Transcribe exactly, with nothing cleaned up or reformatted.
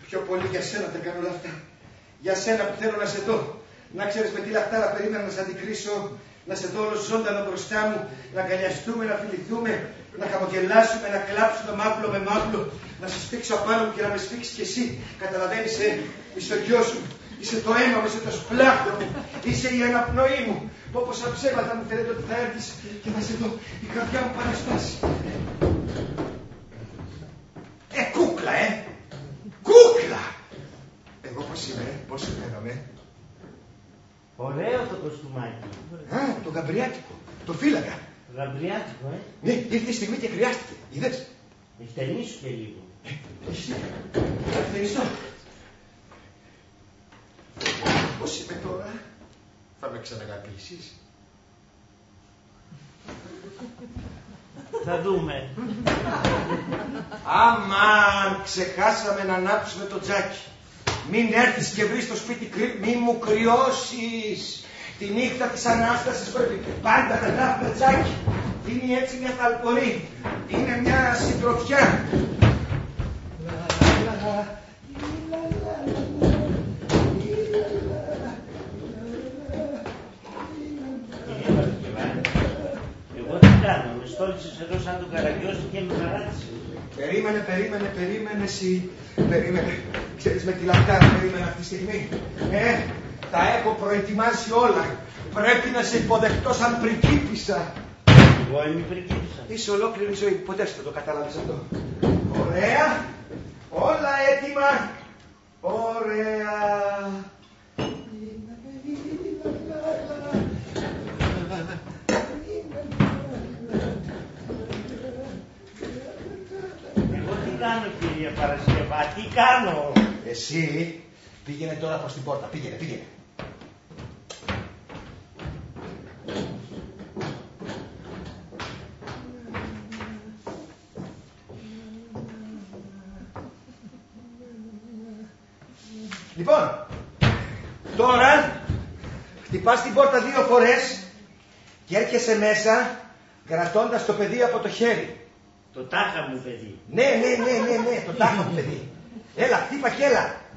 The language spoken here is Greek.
Πιο πολύ για σένα τα κάνω όλα αυτά. Για σένα που θέλω να σε δω. Να ξέρεις με τι λαχτάρα περίμενα να σε αντικρίσω. Να σε δω όλο ζωντανό μπροστά μου. Να αγκαλιαστούμε, να φιληθούμε. Να χαμογελάσουμε, να κλάψουμε μάπλο με μάπλο. Να σε σφίξω απάνω μου και να με σφίξεις κι εσύ. Καταλαβαίνεις, ε, είσαι ο γιος μου. Είσαι το αίμα μου, είσαι το σπλάχτο μου. Είσαι η αναπνοή μου. Όπως σαν ψέματα μου φαίνεται ότι θα έρθεις και θα σε δω. Η καρδιά μου παραστάσει. Ε, κούκλα, ε! Κούκλα! Εγώ πώς είμαι, ε? Πώς φαίνομαι. Ωραίο το κοστούμάκι. Α, το γαμπριάτικο. Το φύλακα. Το γαμπριάτικο, ε. Ναι, ήρθε η στιγμή και χρειάστηκε. Είδες. Ευτενίσου και λίγο. Ε, έχεις δίκιο. Θα ευτενιστώ. Πώς είμαι τώρα. Θα με ξαναγαπήσεις. Θα δούμε. Αμάν, ξεχάσαμε να ανάψουμε το τζάκι. Μην έρθεις και βρεις το σπίτι κρύ... Μην μου κρυώσεις. Τη νύχτα της Ανάστασης πρέπει πάντα να γράφουμε τζάκι. Είναι έτσι μια ταλπορή. Είναι μια συντροφιά. Εγώ τι κάνω, με στόλισες εδώ σαν τον Καραγκιόζη και με παράτησες. Περίμενε, περίμενε, περίμενε εσύ. Περίμενε. Ξέρεις με τι λαχτάρα περίμενε αυτή τη στιγμή. Ε, τα έχω προετοιμάσει όλα. Πρέπει να σε υποδεχτώ σαν πριγκίπισσα. Εγώ είμαι πριγκίπισσα. Είσαι ολόκληρη ζωή. Ποτέ σου το κατάλαβες αυτό. Ωραία. Όλα έτοιμα. Ωραία. Τι κάνω, κύριε Παρασκευά, τι κάνω. Εσύ πήγαινε τώρα προς την πόρτα. Πήγαινε, πήγαινε. Λοιπόν, τώρα χτυπάς την πόρτα δύο φορές και έρχεσαι μέσα κρατώντας το παιδί από το χέρι. Το τάχα μου, παιδί. Ναι, ναι, ναι, ναι, ναι, το τάχα μου, παιδί. Έλα, χτύπα και έλα.